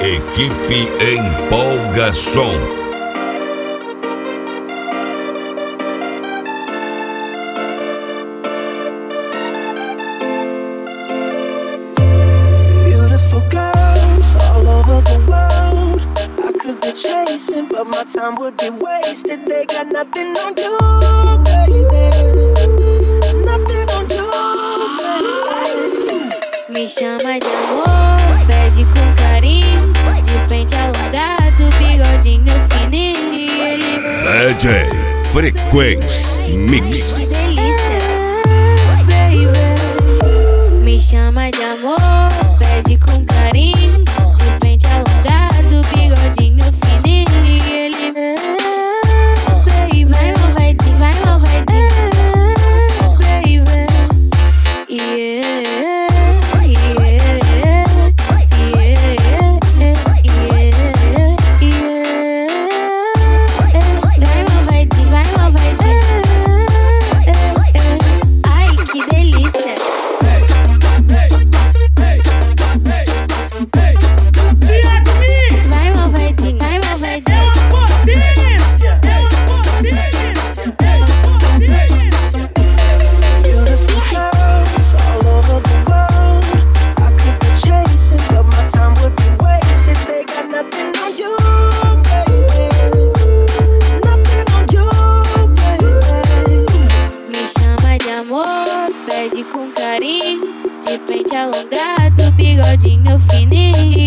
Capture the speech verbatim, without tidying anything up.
Equipe Empolgação. Chasing, but my time would be wasted. They got nothing on you, baby. Nothing on you, baby. Me chama de amor, pede com carinho, de pente alongado, bigodinho fininho. Ele D J Frequência Mix. Que delícia, baby. Me chama de amor, pede com carinho, de pente alongado, bigodinho fininho. Ele baby, vai malvadinho, vai malvadinho, baby. Yeah. Pede com carinho, de pente alongado, bigodinho fininho.